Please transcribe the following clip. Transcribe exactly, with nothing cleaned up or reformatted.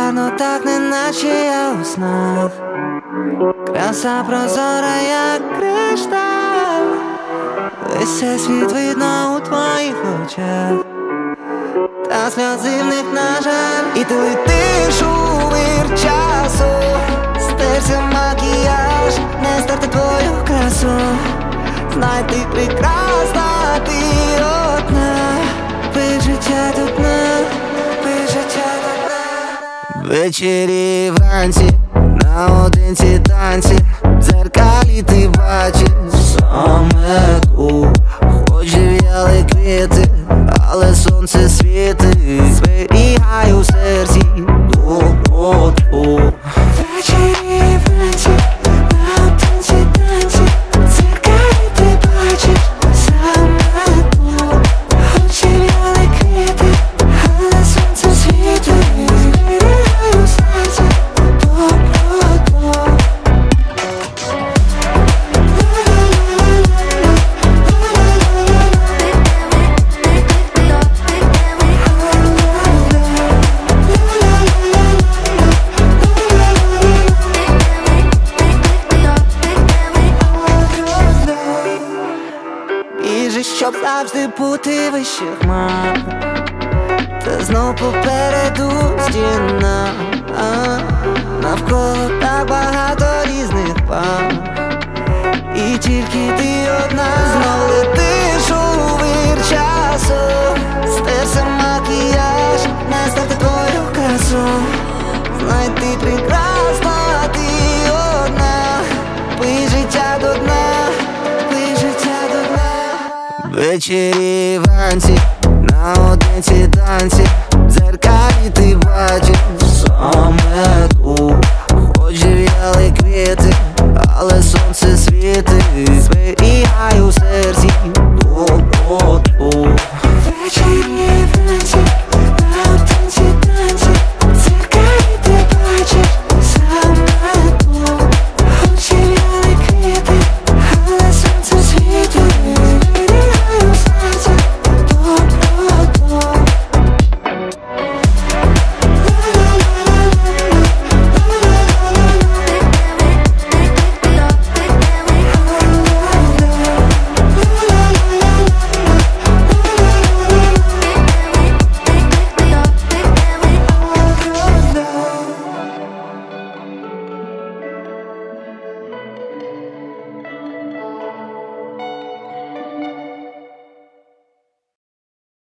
гарно так, неначе я у снах. Краса прозора, як кришталь. Весь цей світ видно у твоїх очах, та сльози в них, на жаль. І ти летиш у вир часу, стерся макіяж, не стерти твою красу. Знай, ти прекрасна, ти одна, пий життя до дна, пий життя до дна. Ввечері вранці, наодинці танці, в дзеркалі ти бачиш саме ту. Хоч в'яли квіти, але сонце світить. Зберігаю в серці доброту. Ввечері вранці, наодинці танці, в дзеркалі ти бачиш саме ту. Хоч в'яли квіти, але сонце світить. Зберігаю в серці доброту. Біжиш, щоб завжди бути вище хмар, та знов попереду стіна. Навколо так багато різних пар, і тільки ти одна. Знов летиш у вир часу, стерся макіяж, не стерти твою красу. Знай, ти прекрасна, ти одна, пий життя до дна, пий життя до дна. Ввечері вранці, наодинці танці, в дзеркалі ти бачиш саме ту. Хоч в'яли квіти, але сонце світить.